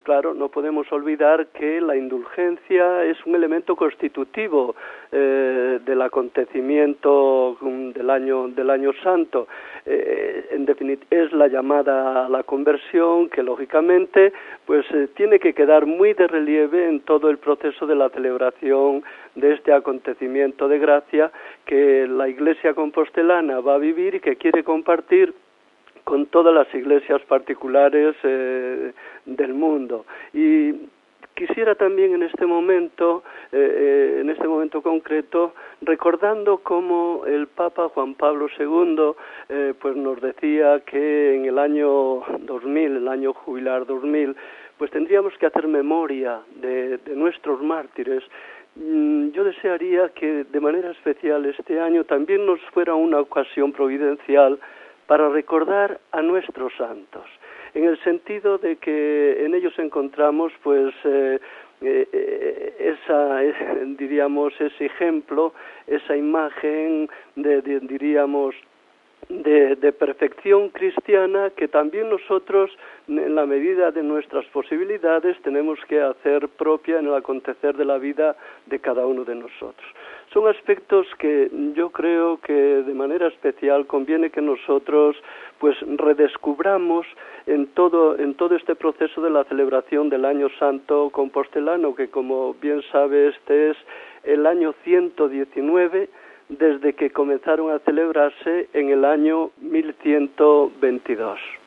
claro, no podemos olvidar que la indulgencia es un elemento constitutivo del acontecimiento del año santo. En definitiva, es la llamada a la conversión que, lógicamente, pues tiene que quedar muy de relieve en todo el proceso de la celebración de este acontecimiento de gracia que la Iglesia compostelana va a vivir y que quiere compartir con todas las iglesias particulares del mundo. Y quisiera también en este momento concreto, recordando cómo el Papa Juan Pablo II pues nos decía que en el año 2000, el año jubilar 2000, pues tendríamos que hacer memoria de nuestros mártires. Yo desearía que de manera especial este año también nos fuera una ocasión providencial para recordar a nuestros santos, en el sentido de que en ellos encontramos pues ese ejemplo, esa imagen de perfección cristiana que también nosotros, en la medida de nuestras posibilidades, tenemos que hacer propia en el acontecer de la vida de cada uno de nosotros. Son aspectos que yo creo que de manera especial conviene que nosotros pues redescubramos en todo este proceso de la celebración del Año Santo Compostelano, que como bien sabe este es el año 119 desde que comenzaron a celebrarse en el año 1122.